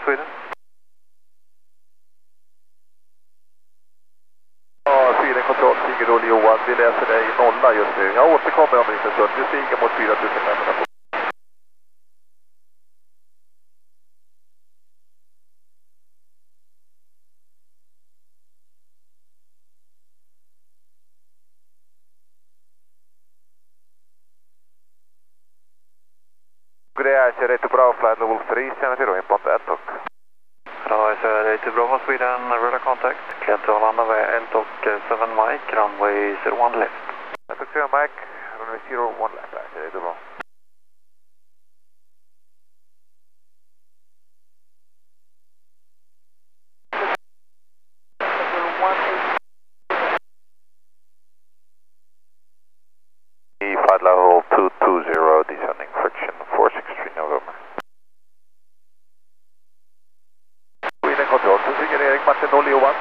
Sweden. Ja, Sweden Control, Sigurd Johan, vi läser dig nolla just nu. Jag återkommer om en liten stund, vi stiger mot 4500 fot. Good day, I ready to Bravo flight level 3, Channel 0, inbound Antok. Ja, jag ready to Bravo Sweden, radar contact. Clear to Landaway Antok 7 Mike, runway 01 left. Antok 7 Mike, runway 01 left, I ready to Bravo. Flight level 220, descending friction 463 November. Sweden Control, Sigurd Erik Martin 0 Johan.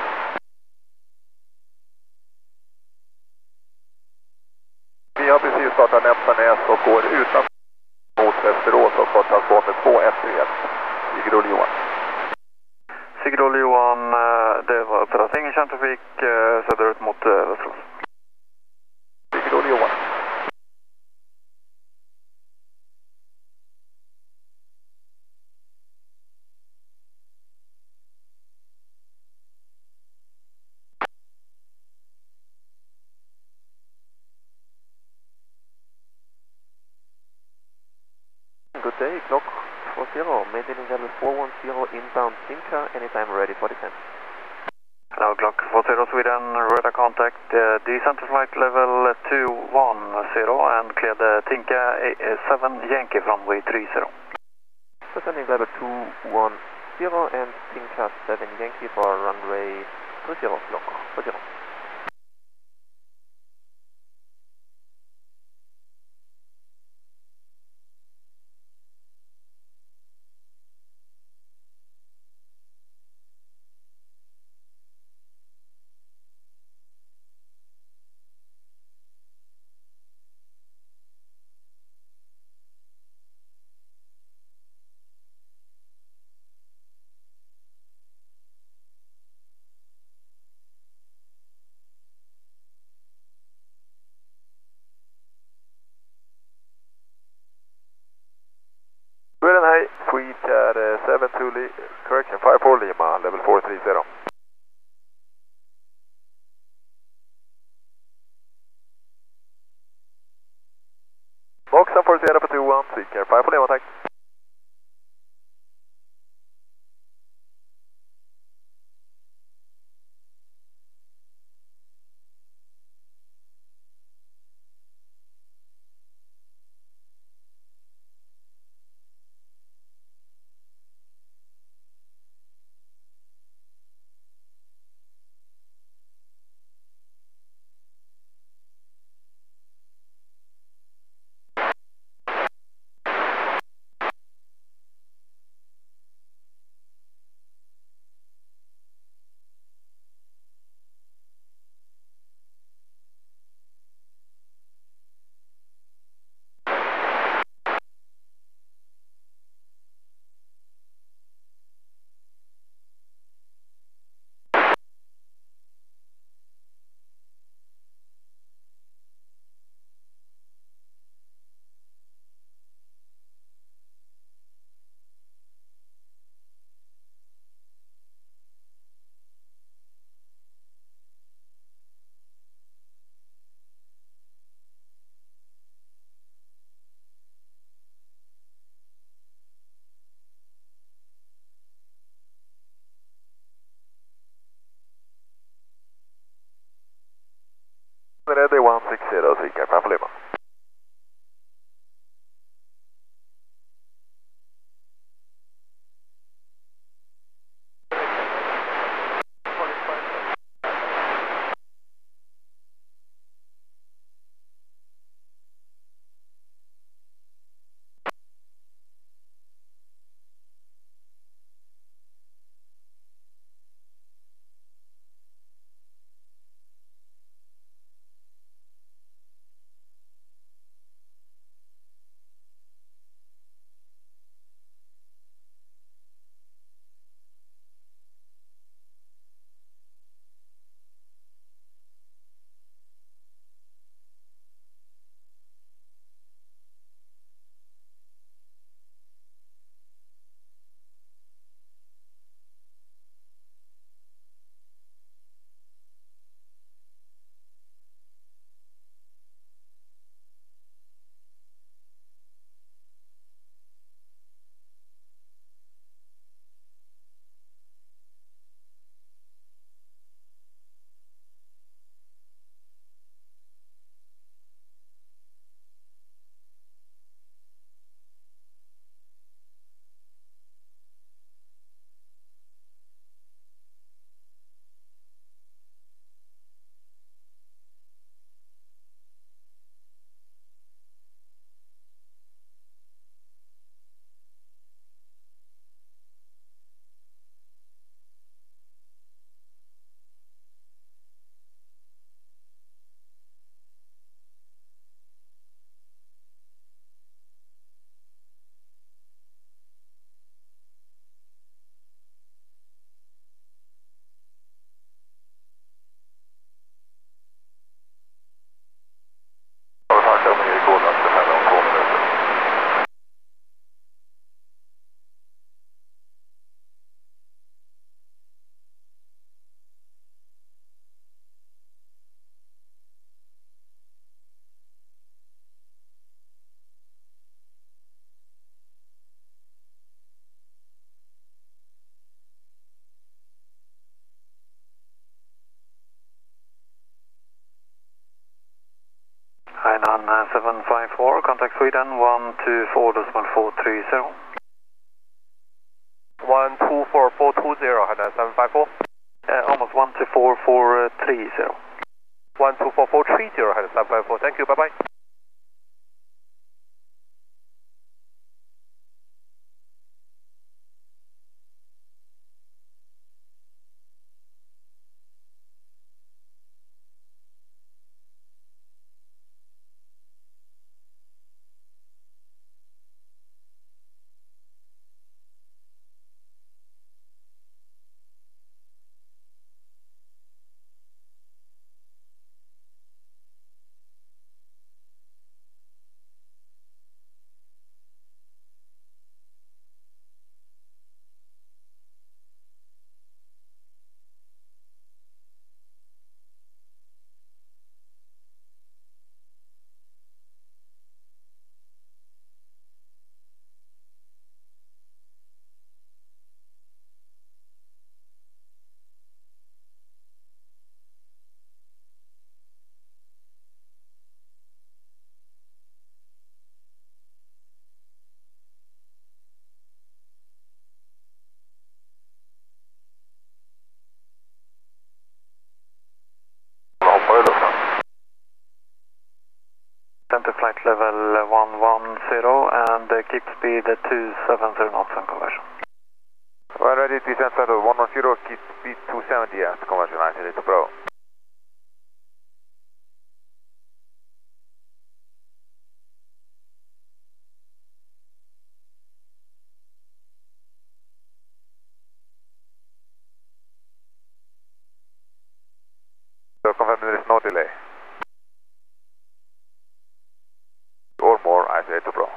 Vi har precis startat Nämtanäs och går utan mot Västerås och har transporten 231. Sigurd Johan. Sigurd Johan, det var uppdatering i kärntrafik söderut mot Västerås. Sigurd Johan. Good day, clock 40, maintaining level 410 inbound Sincha, anytime ready for descent. Hello, clock 40 Sweden, radar contact, descent to flight level 210 and clear the Tinka 7 Yankee from runway 30. Descending level 210 and Sincha 7 Yankee for runway 30, clock 40. Sweden, hej. Sweet 72, correction, 54 Lima, level 430. Boxen 430 på 21, Sweetcar 54 Lima, tack. Ready 160, Sweetcar 54 Lima. 754, contact Sweden 124.430. 124.420, Hanoi 754. Almost 124.430. 124.430, Hanoi 754. Thank you, bye-bye. Center flight level 110 and keep speed 270 knots on conversion. Well, ready, descent level 110, keep speed 270 at conversion, I said it to Pro. So confirm there is no delay. Or more, I said to Pro.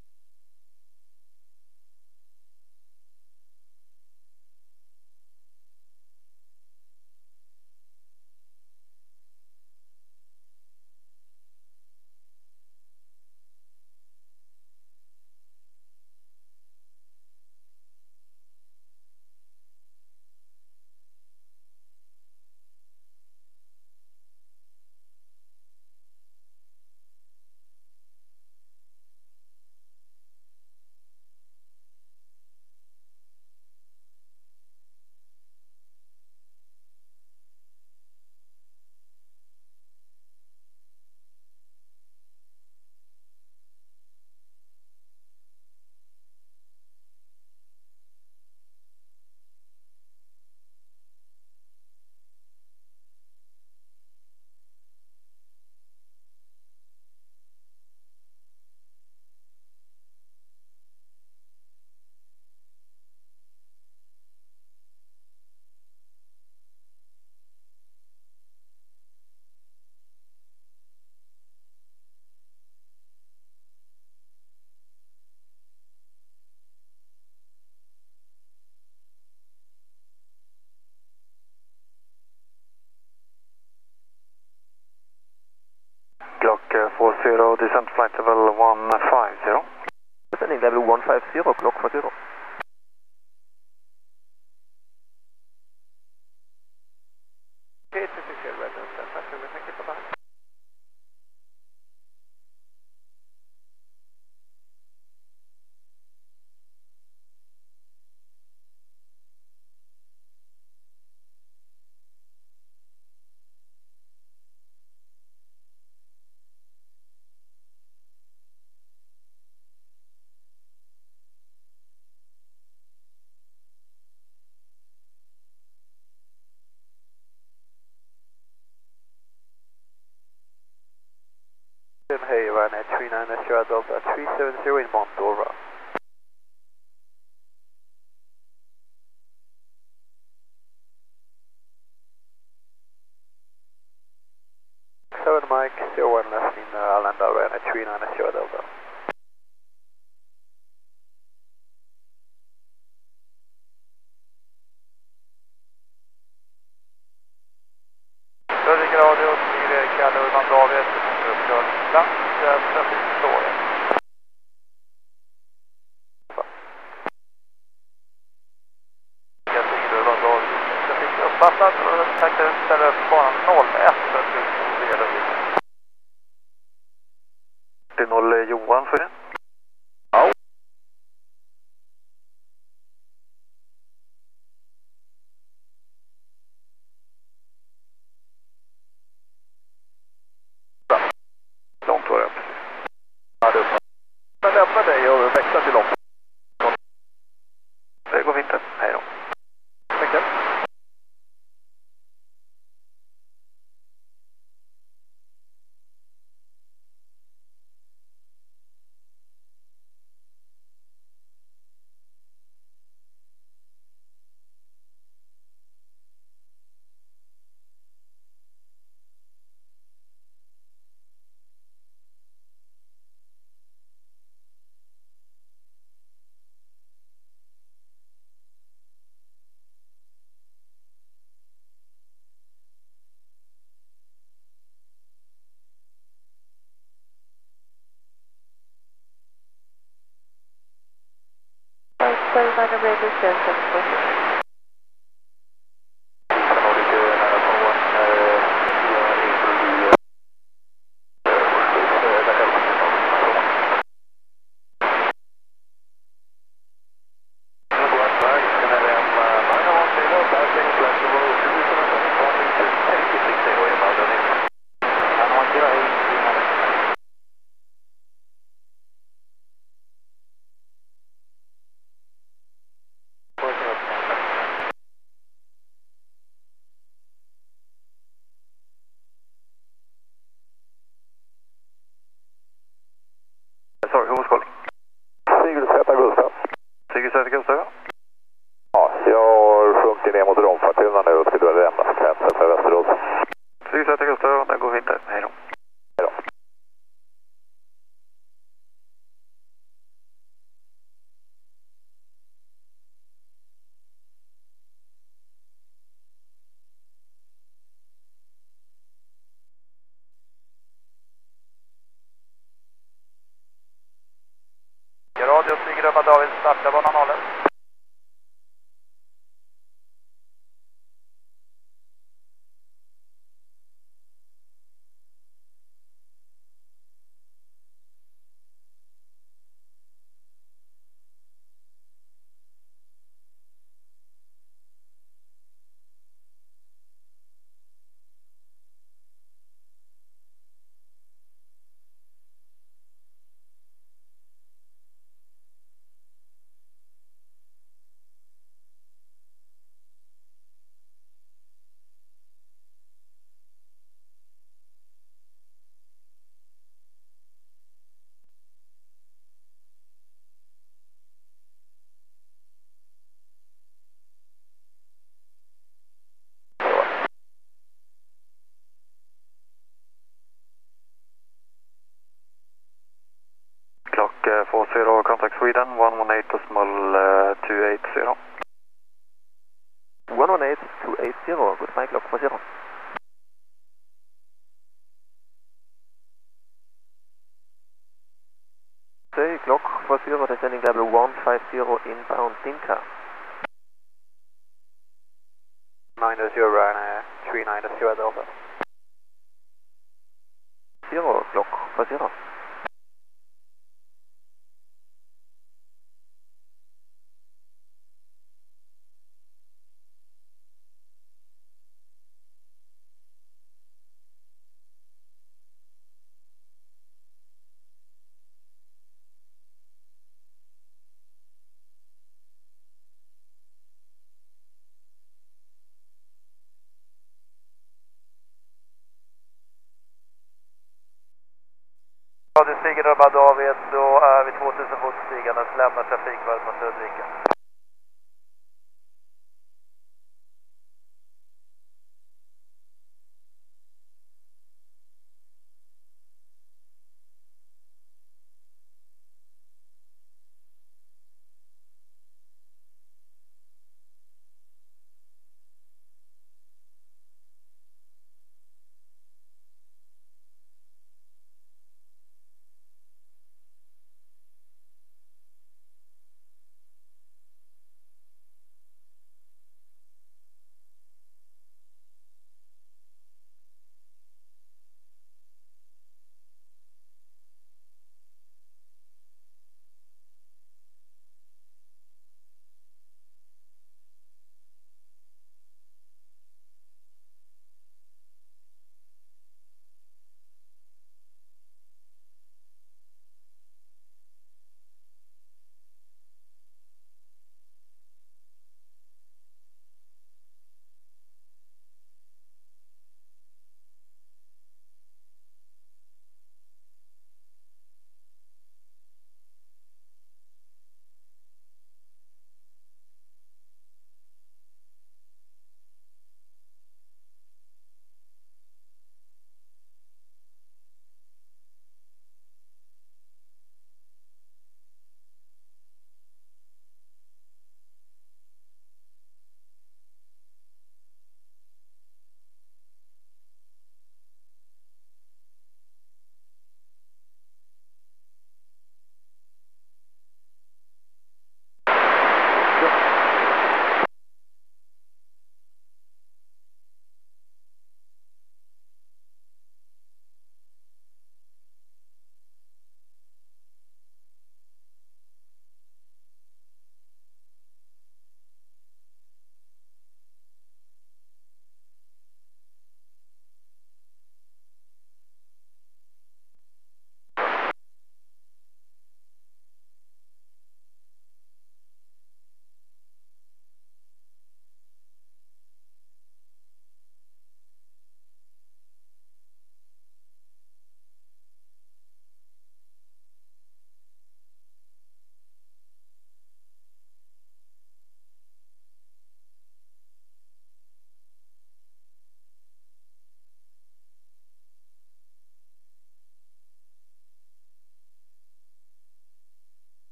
Clock 40, descent flight level 150. Descending level 150, clock 40. Okay, this is your residence, thank you, bye-bye. Hey, Ryanair 39 Sierra Delta 370 in Moldova. Mike, 01 left in Arlanda, Ryanair 39 Sierra Delta. Radio 4 Kalle Urban-David, uppkörningsplats, trafikståret. Trafik uppfattat och tackar ställer upp banan 01 för att vi leder dit. Lita till långt. Det går fint. Hej då. Tackar. Minor break distance and push. Sorry, who was calling? Sigurd Z. Gustav. Sigurd Z. Gustav, ja. Ja, jag har sjunkit ner mot Romfartuna nu och ska dra lämna frekvensen för Västerås. Sigurd Z. Gustav, det går fint. Hej då. Hej då. Radio Sigurd Öba David, starta banan 0. Clock 40, contact Sweden, 118.280. 118-280, goodbye, clock 40. Okay, clock 40, descending level 150 inbound Tinka. Minus 0 and 39 Delta. 0, clock 40. Radio Sigurd Öba David, då är vi 2000 fot stigandes, lämnar trafikvärdet mot Ludvika.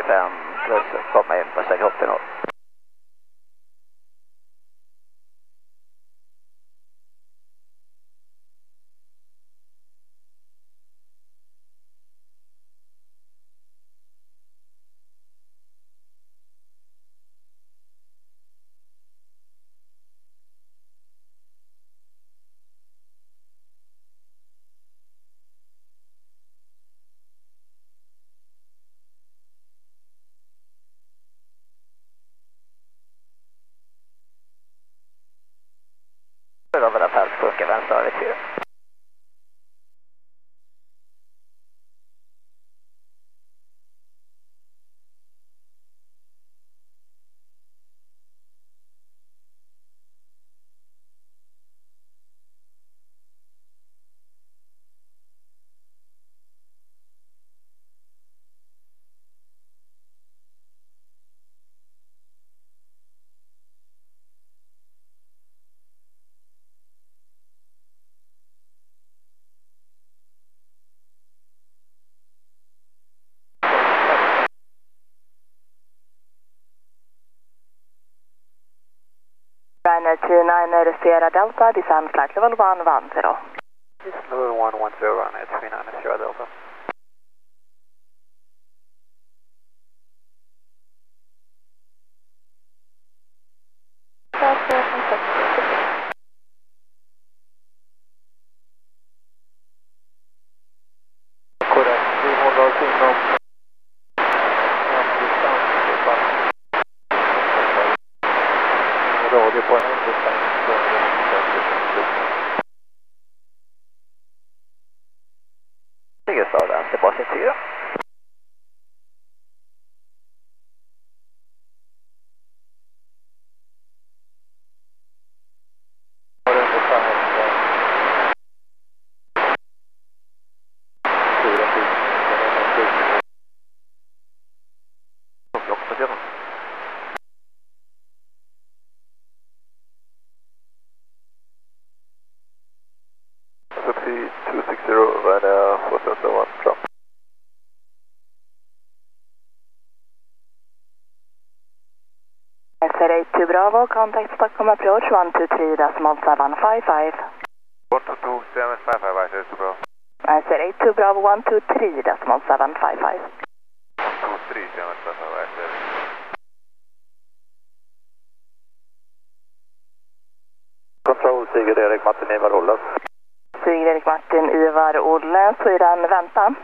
25 plus komma in på 680. Över den fältburken vänster över 4. Ryanair 39 Sierra Delta, descend flight level 110. Descend level 110, Ryanair 39 Sierra Delta. Korrekt, vi håller oss inom radio på en distans från Sigurstad, vänster basis 4. Subsea 260, Ryanair 471, drop. SR82 Bravo, contact Stockholm approach 123.755. 122.755, right, it's Bravo. SR82 Bravo 123.755. 123.755, right, Control, Sigurd Erik Martin Ivar Olle. Sigurd Erik Martin Ivar Olle, så är den väntan.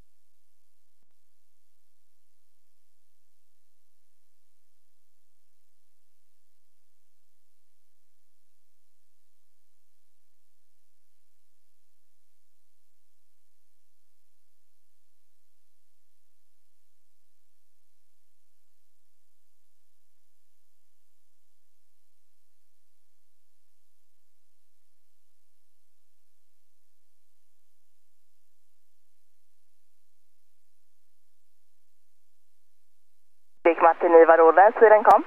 Erik Martin Ivar Olle, Sweden kom.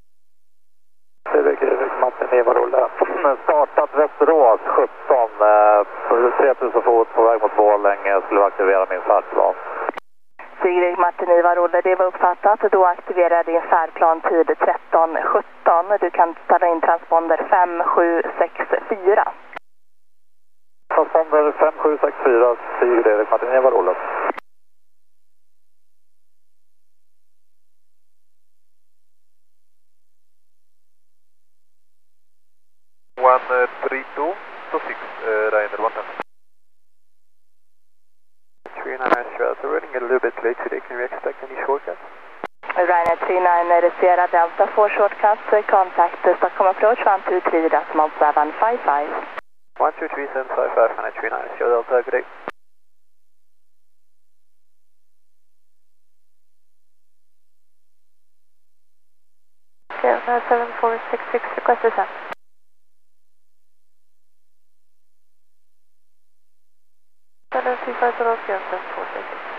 Erik Martin Ivar Olle. Startat Västerås 17, 3000 fot på väg mot Borlänge, skulle aktivera min färdplan. Sigurd Martin Ivar Olle, det var uppfattat. Då aktiverar din färdplan tid 13.17. Du kan ställa in transponder 5764. Transponder 5764, Sigurd Erik Martin Ivar Olle. 132 to 6, Ryanair 110. 39 Sierra, so running a little bit late today. Can we expect any shortcuts? Ryanair 39 Sierra Delta 4 shortcuts, contact Stockholm approach 123.755. 123.755, Ryanair 39 Sierra Delta, good day. Delta 7466, request descent. Delta 7466.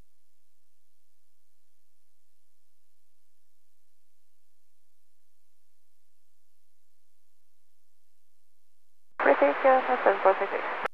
Received, Delta 7466.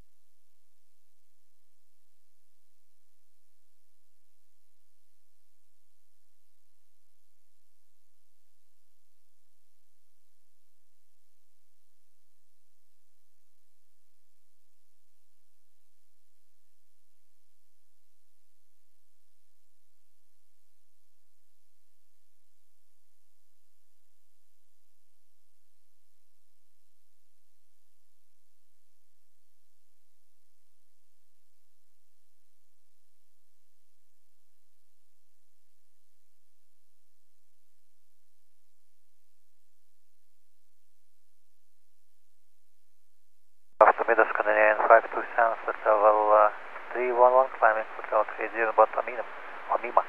527 for level 311, climbing for level 30 about Onima.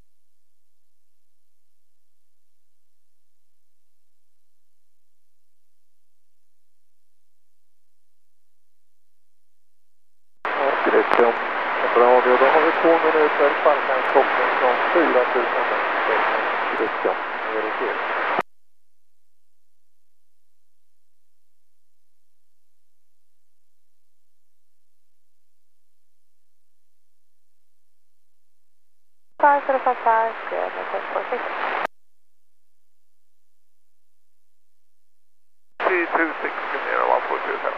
Gryttom, radio, då har vi 2 minuter, fallskärmstoppen från 4000 meter, Gryttom, Erik Erik. Five for the 55, good, okay, 46. 326, Canera 147.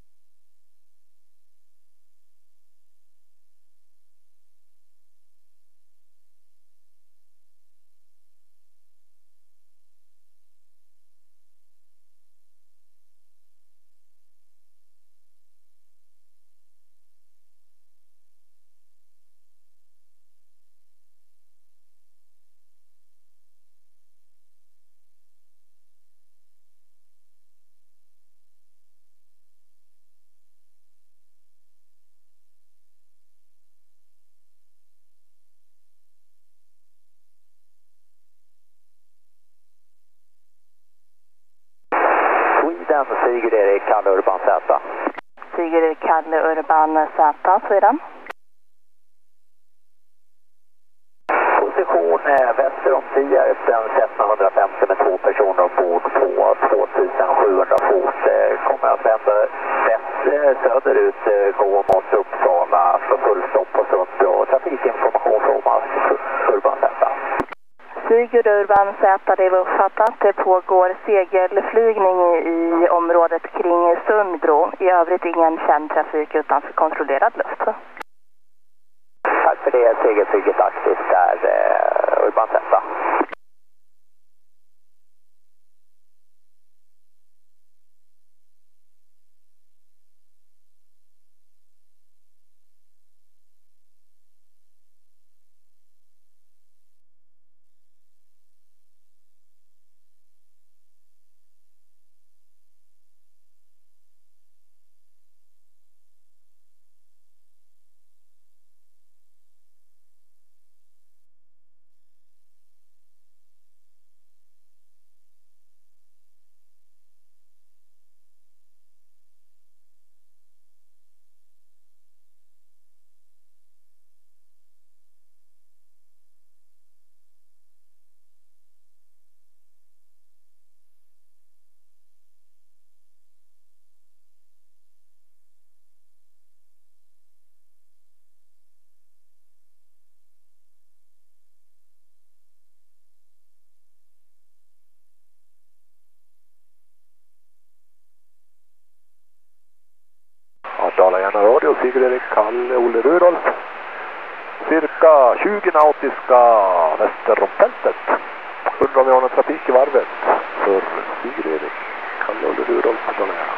Sigrid-Erik, Kalle Urban Z. Sigrid Kalle Urban Z, Sweden. Position väster om Tierpsen, Cessna 150 med 2 personer ombord på 2700 fot. Kommer att vända rätt söderut, gå mot Uppsala för fullstopp på Sundby och trafikinformation från Urban Z. Sigurd Urban Z, det var uppfattat. Det pågår segelflygning i området kring Sundbro. I övrigt ingen känd trafik utanför kontrollerad luft. Tack för det, segelflyget aktivt där, Urban Z. Dala-Järna radio, Sigrid-Erik, Kalle, Olle Rudolf. Cirka 20 nautiska väster om fältet. Undrar om vi har någon trafik i varvet för Sigrid-Erik, Kalle, Olle Rudolf, Dala-Järna.